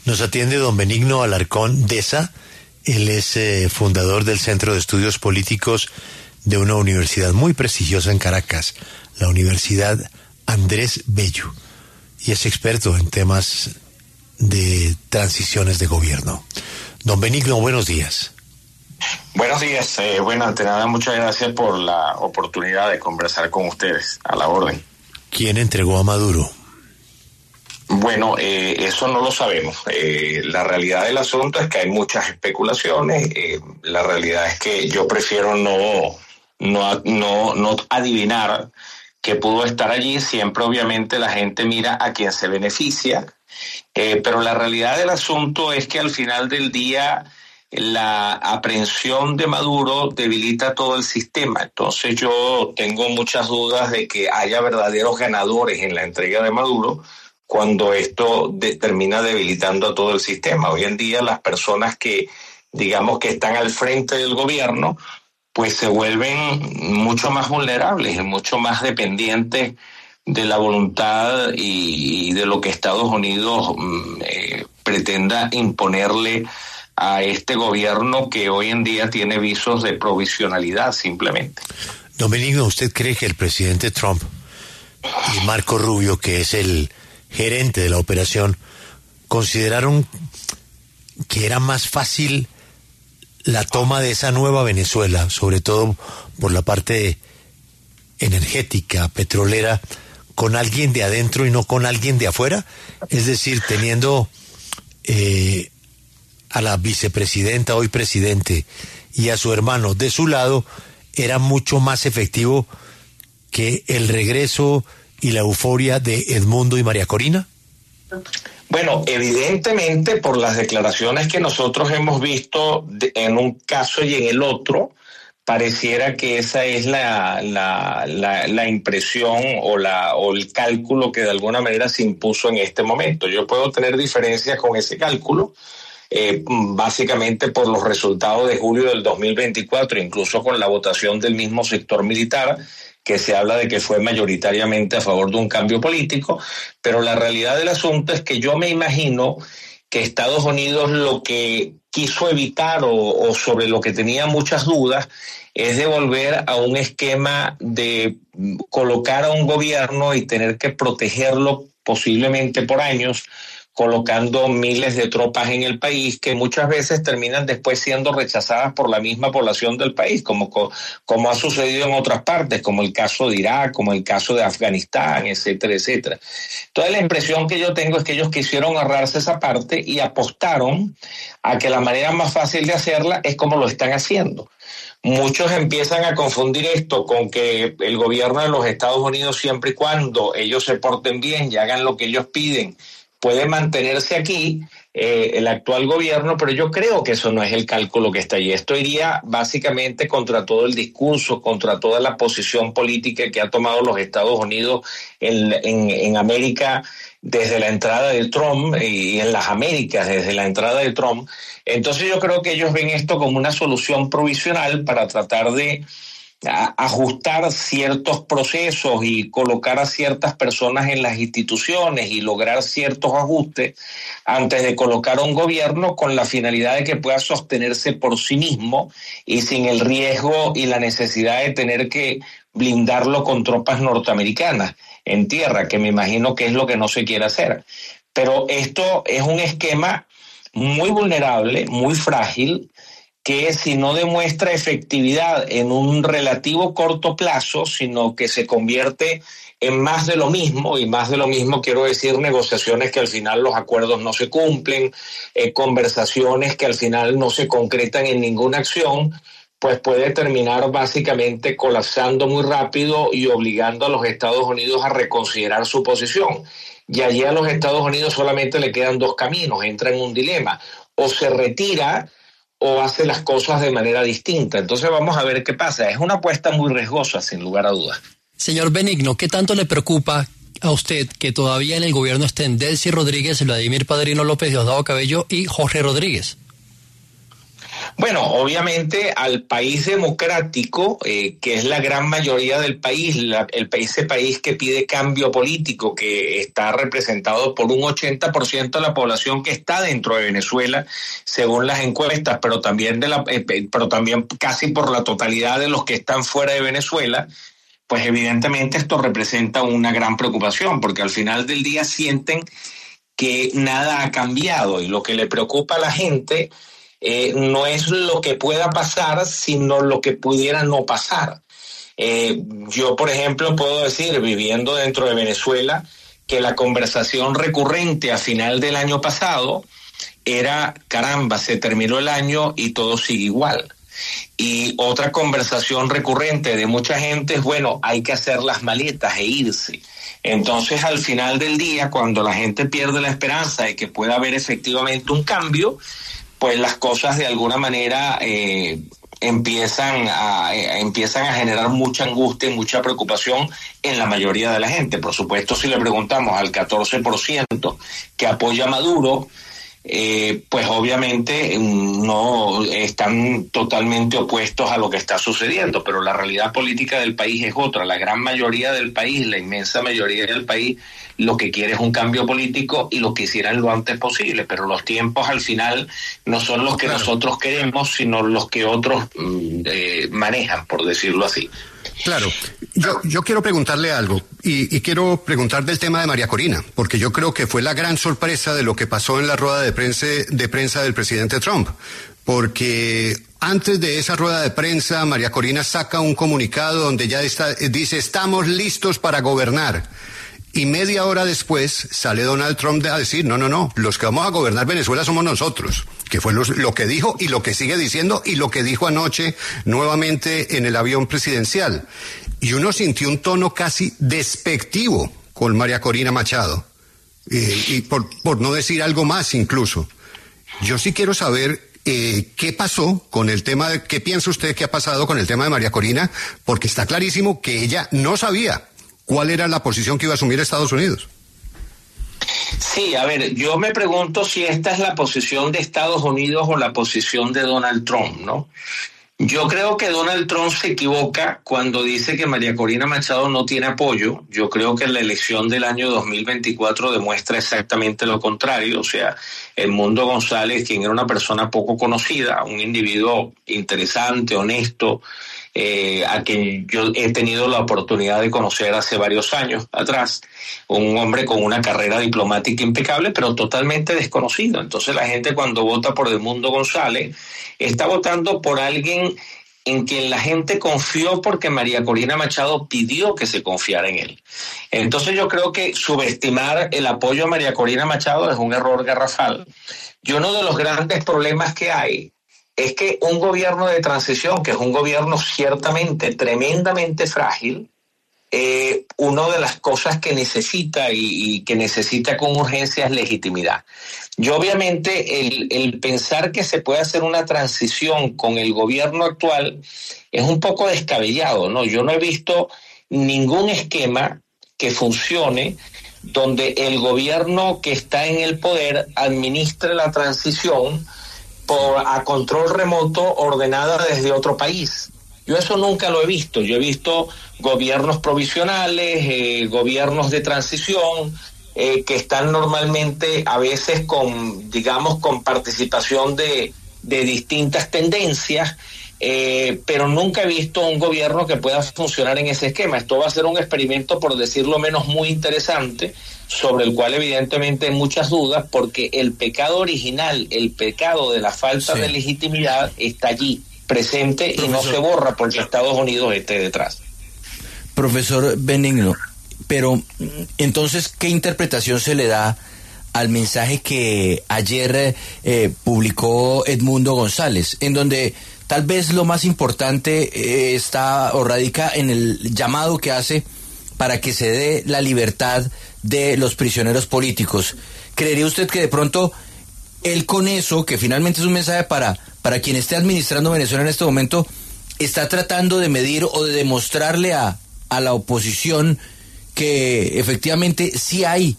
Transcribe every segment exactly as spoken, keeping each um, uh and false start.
Nos atiende don Benigno Alarcón Deza. Él es eh, fundador del Centro de Estudios Políticos de una universidad muy prestigiosa en Caracas, la Universidad Andrés Bello, y es experto en temas de transiciones de gobierno. Don Benigno, buenos días. Buenos días. Eh, bueno, ante nada, muchas gracias por la oportunidad de conversar con ustedes. A la orden. ¿Quién entregó a Maduro? Bueno, eh, eso no lo sabemos. Eh, la realidad del asunto es que hay muchas especulaciones. Eh, la realidad es que yo prefiero no, no, no, no adivinar qué pudo estar allí. Siempre, obviamente, la gente mira a quien se beneficia. Eh, pero la realidad del asunto es que al final del día la aprehensión de Maduro debilita todo el sistema. Entonces yo tengo muchas dudas de que haya verdaderos ganadores en la entrega de Maduro cuando esto de, termina debilitando a todo el sistema. Hoy en día las personas que, digamos, que están al frente del gobierno, pues se vuelven mucho más vulnerables y mucho más dependientes de la voluntad y, y de lo que Estados Unidos eh, pretenda imponerle a este gobierno que hoy en día tiene visos de provisionalidad simplemente. Don Benigno, ¿usted cree que el presidente Trump y Marco Rubio, que es el gerente de la operación, consideraron que era más fácil la toma de esa nueva Venezuela, sobre todo por la parte energética, petrolera, con alguien de adentro y no con alguien de afuera? Es decir, teniendo eh, a la vicepresidenta, hoy presidente, y a su hermano de su lado, era mucho más efectivo que el regreso y la euforia de Edmundo y María Corina. Bueno, evidentemente por las declaraciones que nosotros hemos visto de, en un caso y en el otro, pareciera que esa es la, la, la, la impresión o, la, o el cálculo que de alguna manera se impuso en este momento. Yo puedo tener diferencias con ese cálculo, eh, básicamente por los resultados de julio del dos mil veinticuatro, incluso con la votación del mismo sector militar, que se habla de que fue mayoritariamente a favor de un cambio político, pero la realidad del asunto es que yo me imagino que Estados Unidos lo que quiso evitar o, o sobre lo que tenía muchas dudas es de volver a un esquema de colocar a un gobierno y tener que protegerlo posiblemente por años, colocando miles de tropas en el país que muchas veces terminan después siendo rechazadas por la misma población del país, como, como ha sucedido en otras partes, como el caso de Irak, como el caso de Afganistán, etcétera, etcétera. Entonces la impresión que yo tengo es que ellos quisieron ahorrarse esa parte y apostaron a que la manera más fácil de hacerla es como lo están haciendo. Muchos empiezan a confundir esto con que el gobierno de los Estados Unidos, siempre y cuando ellos se porten bien y hagan lo que ellos piden, puede mantenerse aquí eh, el actual gobierno, pero yo creo que eso no es el cálculo que está allí. Esto iría básicamente contra todo el discurso, contra toda la posición política que ha tomado los Estados Unidos en, en, en América desde la entrada de Trump y en las Américas desde la entrada de Trump. Entonces yo creo que ellos ven esto como una solución provisional para tratar de a ajustar ciertos procesos y colocar a ciertas personas en las instituciones y lograr ciertos ajustes antes de colocar a un gobierno con la finalidad de que pueda sostenerse por sí mismo y sin el riesgo y la necesidad de tener que blindarlo con tropas norteamericanas en tierra, que me imagino que es lo que no se quiere hacer. Pero esto es un esquema muy vulnerable, muy frágil, que si no demuestra efectividad en un relativo corto plazo, sino que se convierte en más de lo mismo, y más de lo mismo quiero decir negociaciones que al final los acuerdos no se cumplen, eh, conversaciones que al final no se concretan en ninguna acción, pues puede terminar básicamente colapsando muy rápido y obligando a los Estados Unidos a reconsiderar su posición. Y allí a los Estados Unidos solamente le quedan dos caminos, entra en un dilema, o se retira o hace las cosas de manera distinta. Entonces vamos a ver qué pasa. Es una apuesta muy riesgosa, sin lugar a dudas. Señor Benigno, ¿qué tanto le preocupa a usted que todavía en el gobierno estén Delcy Rodríguez, Vladimir Padrino López, Diosdado Cabello y Jorge Rodríguez? Bueno, obviamente al país democrático, eh, que es la gran mayoría del país, la, el, ese país que pide cambio político, que está representado por un ochenta por ciento de la población que está dentro de Venezuela, según las encuestas, pero también, de la, eh, pero también casi por la totalidad de los que están fuera de Venezuela, pues evidentemente esto representa una gran preocupación, porque al final del día sienten que nada ha cambiado y lo que le preocupa a la gente eh, no es lo que pueda pasar, sino lo que pudiera no pasar. Eh, yo, por ejemplo, puedo decir, viviendo dentro de Venezuela, que la conversación recurrente a final del año pasado era, caramba, se terminó el año y todo sigue igual. Y otra conversación recurrente de mucha gente es, bueno, hay que hacer las maletas e irse. Entonces, al final del día, cuando la gente pierde la esperanza de que pueda haber efectivamente un cambio, pues las cosas de alguna manera eh, empiezan a, eh, empiezan a generar mucha angustia y mucha preocupación en la mayoría de la gente. Por supuesto, si le preguntamos al catorce por ciento que apoya a Maduro, Eh, pues obviamente no están totalmente opuestos a lo que está sucediendo, pero la realidad política del país es otra. La gran mayoría del país, la inmensa mayoría del país, lo que quiere es un cambio político y lo quisieran lo antes posible, pero los tiempos al final no son los que claro. nosotros queremos, sino los que otros eh, manejan, por decirlo así. Claro, yo, yo quiero preguntarle algo y, y quiero preguntar del tema de María Corina, porque yo creo que fue la gran sorpresa de lo que pasó en la rueda de prensa, de prensa del presidente Trump, porque antes de esa rueda de prensa María Corina saca un comunicado donde ya está, dice estamos listos para gobernar. Y media hora después sale Donald Trump a decir, no, no, no, los que vamos a gobernar Venezuela somos nosotros, que fue lo, lo que dijo y lo que sigue diciendo y lo que dijo anoche nuevamente en el avión presidencial. Y uno sintió un tono casi despectivo con María Corina Machado, eh, y por, por no decir algo más incluso. Yo sí quiero saber eh, qué pasó con el tema, de, qué piensa usted que ha pasado con el tema de María Corina, porque está clarísimo que ella no sabía ¿cuál era la posición que iba a asumir Estados Unidos? Sí, a ver, yo me pregunto si esta es la posición de Estados Unidos o la posición de Donald Trump, ¿no? Yo creo que Donald Trump se equivoca cuando dice que María Corina Machado no tiene apoyo. Yo creo que la elección del año dos mil veinticuatro demuestra exactamente lo contrario. O sea, Edmundo González, quien era una persona poco conocida, un individuo interesante, honesto, Eh, a quien yo he tenido la oportunidad de conocer hace varios años atrás, un hombre con una carrera diplomática impecable, pero totalmente desconocido. Entonces la gente cuando vota por Edmundo González está votando por alguien en quien la gente confió porque María Corina Machado pidió que se confiara en él. Entonces yo creo que subestimar el apoyo a María Corina Machado es un error garrafal. Y uno de los grandes problemas que hay es que un gobierno de transición, que es un gobierno ciertamente tremendamente frágil, eh, una de las cosas que necesita y, y que necesita con urgencia es legitimidad. Yo obviamente el, el pensar que se puede hacer una transición con el gobierno actual es un poco descabellado, ¿no? Yo no he visto ningún esquema que funcione donde el gobierno que está en el poder administre la transición por a control remoto ordenada desde otro país. Yo eso nunca lo he visto. Yo he visto gobiernos provisionales, eh, gobiernos de transición, eh, que están normalmente a veces con, digamos, con participación de, de distintas tendencias, eh, pero nunca he visto un gobierno que pueda funcionar en ese esquema. Esto va a ser un experimento, por decirlo menos, muy interesante, sobre el cual evidentemente hay muchas dudas, porque el pecado original, el pecado de la falta sí. de legitimidad está allí, presente, Profesor, y no se borra porque Estados Unidos esté detrás. Profesor Benigno, pero entonces, ¿qué interpretación se le da al mensaje que ayer eh, publicó Edmundo González, en donde tal vez lo más importante eh, está o radica en el llamado que hace para que se dé la libertad de los prisioneros políticos? ¿Creería usted que de pronto él con eso, que finalmente es un mensaje para, para quien esté administrando Venezuela en este momento, está tratando de medir o de demostrarle a, a la oposición que efectivamente sí hay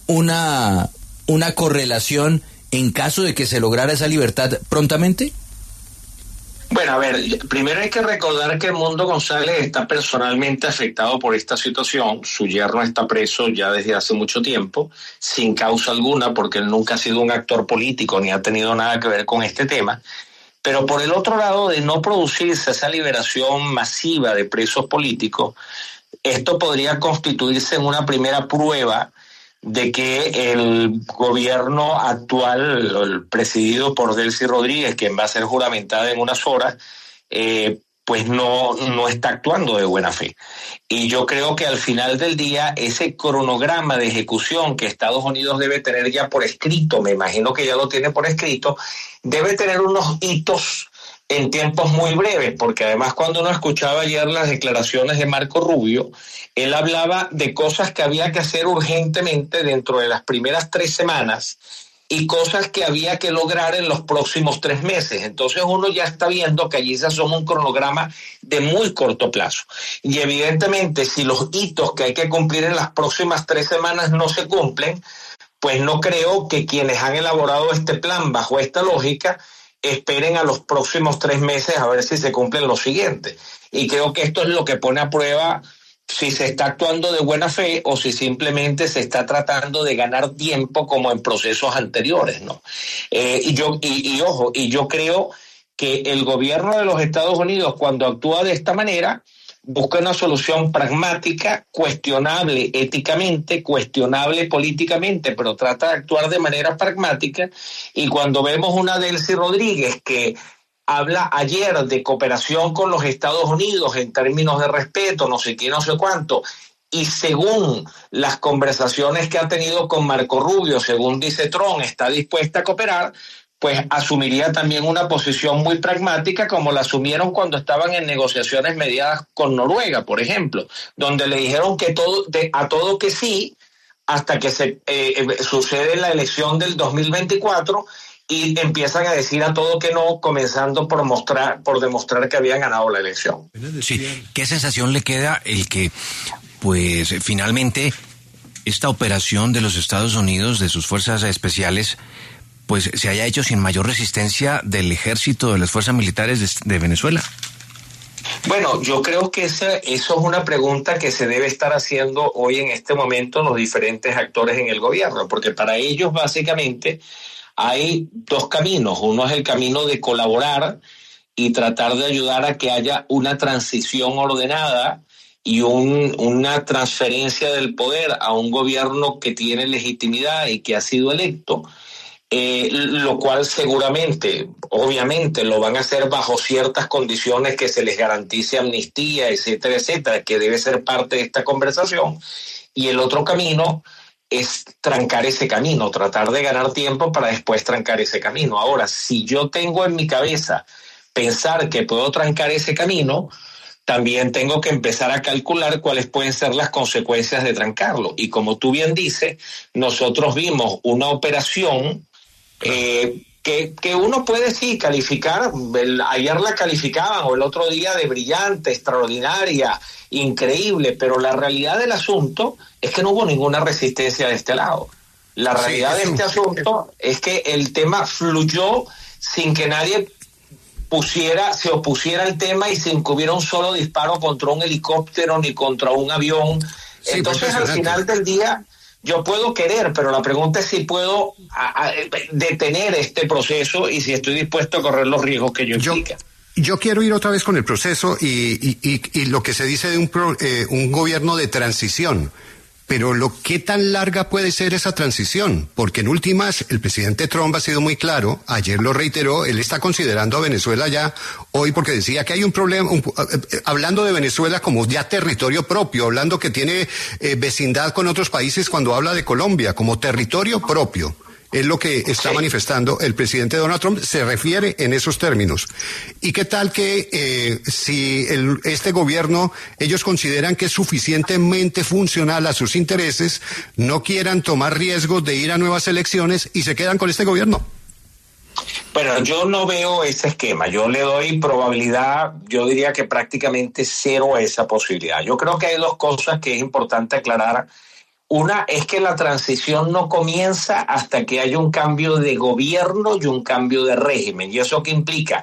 una, una correlación en caso de que se lograra esa libertad prontamente? Bueno, a ver, primero hay que recordar que Edmundo González está personalmente afectado por esta situación. Su yerno está preso ya desde hace mucho tiempo, sin causa alguna, porque él nunca ha sido un actor político ni ha tenido nada que ver con este tema. Pero por el otro lado, de no producirse esa liberación masiva de presos políticos, esto podría constituirse en una primera prueba de que el gobierno actual, el presidido por Delcy Rodríguez, quien va a ser juramentada en unas horas, eh, pues no, no está actuando de buena fe. Y yo creo que al final del día, ese cronograma de ejecución que Estados Unidos debe tener ya por escrito, me imagino que ya lo tiene por escrito, debe tener unos hitos en tiempos muy breves, porque además cuando uno escuchaba ayer las declaraciones de Marco Rubio, él hablaba de cosas que había que hacer urgentemente dentro de las primeras tres semanas y cosas que había que lograr en los próximos tres meses. Entonces uno ya está viendo que allí se asoma un cronograma de muy corto plazo. Y evidentemente si los hitos que hay que cumplir en las próximas tres semanas no se cumplen, pues no creo que quienes han elaborado este plan bajo esta lógica esperen a los próximos tres meses a ver si se cumplen los siguientes. Y creo que esto es lo que pone a prueba si se está actuando de buena fe o si simplemente se está tratando de ganar tiempo como en procesos anteriores, ¿no? Eh, y yo y, y ojo, y yo creo que el gobierno de los Estados Unidos, cuando actúa de esta manera, busca una solución pragmática, cuestionable éticamente, cuestionable políticamente, pero trata de actuar de manera pragmática. Y cuando vemos una Delcy Rodríguez que habla ayer de cooperación con los Estados Unidos en términos de respeto, no sé qué, no sé cuánto, y según las conversaciones que ha tenido con Marco Rubio, según dice Trump, está dispuesta a cooperar, pues asumiría también una posición muy pragmática como la asumieron cuando estaban en negociaciones mediadas con Noruega, por ejemplo, donde le dijeron que todo, de, a todo que sí, hasta que se eh, sucede la elección del dos mil veinticuatro y empiezan a decir a todo que no, comenzando por mostrar, por demostrar que habían ganado la elección. Sí, ¿qué sensación le queda el que, pues, finalmente esta operación de los Estados Unidos, de sus fuerzas especiales, pues se haya hecho sin mayor resistencia del ejército, de las fuerzas militares de, de Venezuela? Bueno, yo creo que esa, eso es una pregunta que se debe estar haciendo hoy en este momento los diferentes actores en el gobierno, porque para ellos básicamente hay dos caminos. Uno es el camino de colaborar y tratar de ayudar a que haya una transición ordenada y un, una transferencia del poder a un gobierno que tiene legitimidad y que ha sido electo. Eh, lo cual seguramente, obviamente, lo van a hacer bajo ciertas condiciones que se les garantice amnistía, etcétera, etcétera, que debe ser parte de esta conversación. Y el otro camino es trancar ese camino, tratar de ganar tiempo para después trancar ese camino. Ahora, si yo tengo en mi cabeza pensar que puedo trancar ese camino, también tengo que empezar a calcular cuáles pueden ser las consecuencias de trancarlo. Y como tú bien dices, nosotros vimos una operación Eh, que, que uno puede sí calificar, el, ayer la calificaban o el otro día de brillante, extraordinaria, increíble, pero la realidad del asunto es que no hubo ninguna resistencia de este lado. La realidad sí, de este asunto es que el tema fluyó sin que nadie pusiera, se opusiera al tema y sin que hubiera un solo disparo contra un helicóptero ni contra un avión. Sí, entonces al final del día yo puedo querer, pero la pregunta es si puedo a, a, detener este proceso y si estoy dispuesto a correr los riesgos que yo implica. Yo, yo quiero ir otra vez con el proceso y, y, y, y lo que se dice de un, pro, eh, un gobierno de transición. Pero lo ¿qué tan larga puede ser esa transición? Porque en últimas, el presidente Trump ha sido muy claro, ayer lo reiteró, él está considerando a Venezuela ya hoy porque decía que hay un problema, un, eh, hablando de Venezuela como ya territorio propio, hablando que tiene eh, vecindad con otros países cuando habla de Colombia como territorio propio. Es lo que está sí. manifestando el presidente Donald Trump, se refiere en esos términos. ¿Y qué tal que eh, si el, este gobierno, ellos consideran que es suficientemente funcional a sus intereses, no quieran tomar riesgos de ir a nuevas elecciones y se quedan con este gobierno? Bueno, yo no veo ese esquema. Yo le doy probabilidad, yo diría que prácticamente cero a esa posibilidad. Yo creo que hay dos cosas que es importante aclarar. Una es que la transición no comienza hasta que haya un cambio de gobierno y un cambio de régimen. ¿Y eso qué implica?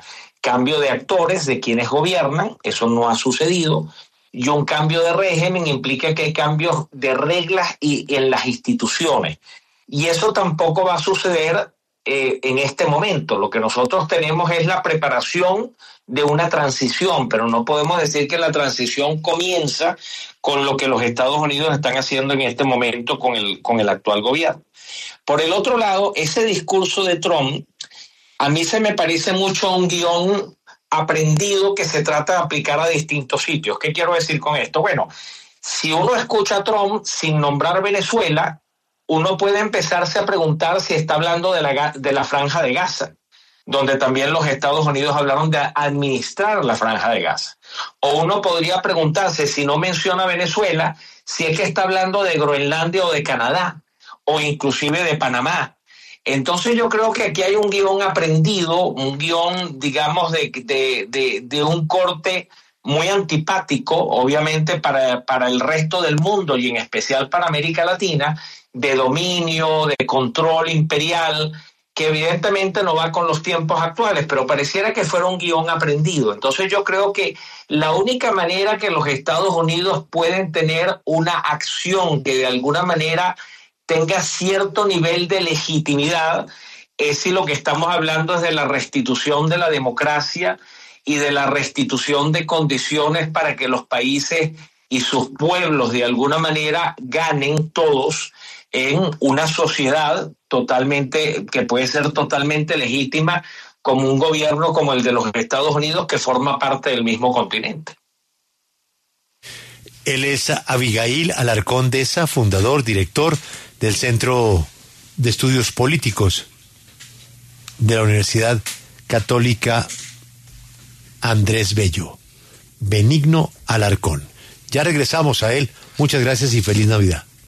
cambio de actores, de quienes gobiernan, eso no ha sucedido, y un cambio de régimen implica que hay cambios de reglas y en las instituciones. Y eso tampoco va a suceder eh, en este momento. Lo que nosotros tenemos es la preparación de una transición, pero no podemos decir que la transición comienza con lo que los Estados Unidos están haciendo en este momento con el, con el actual gobierno. Por el otro lado, ese discurso de Trump, a mí se me parece mucho a un guión aprendido que se trata de aplicar a distintos sitios. ¿Qué quiero decir con esto? Bueno, si uno escucha a Trump sin nombrar Venezuela, uno puede empezarse a preguntar si está hablando de la, de la Franja de Gaza, donde también los Estados Unidos hablaron de administrar la Franja de Gaza. O uno podría preguntarse, si no menciona Venezuela, si es que está hablando de Groenlandia o de Canadá, o inclusive de Panamá. Entonces yo creo que aquí hay un guión aprendido, un guión, digamos, de, de, de, de un corte muy antipático, obviamente, para, para el resto del mundo y en especial para América Latina, de dominio, de control imperial, que evidentemente no va con los tiempos actuales, pero pareciera que fuera un guión aprendido. Entonces yo creo que la única manera que los Estados Unidos pueden tener una acción que de alguna manera tenga cierto nivel de legitimidad es si lo que estamos hablando es de la restitución de la democracia y de la restitución de condiciones para que los países y sus pueblos de alguna manera ganen todos en una sociedad totalmente, que puede ser totalmente legítima, como un gobierno como el de los Estados Unidos, que forma parte del mismo continente. Él es Abigail Alarcón Deza, fundador, director del Centro de Estudios Políticos de la Universidad Católica Andrés Bello. Benigno Alarcón. Ya regresamos a él. Muchas gracias y feliz Navidad.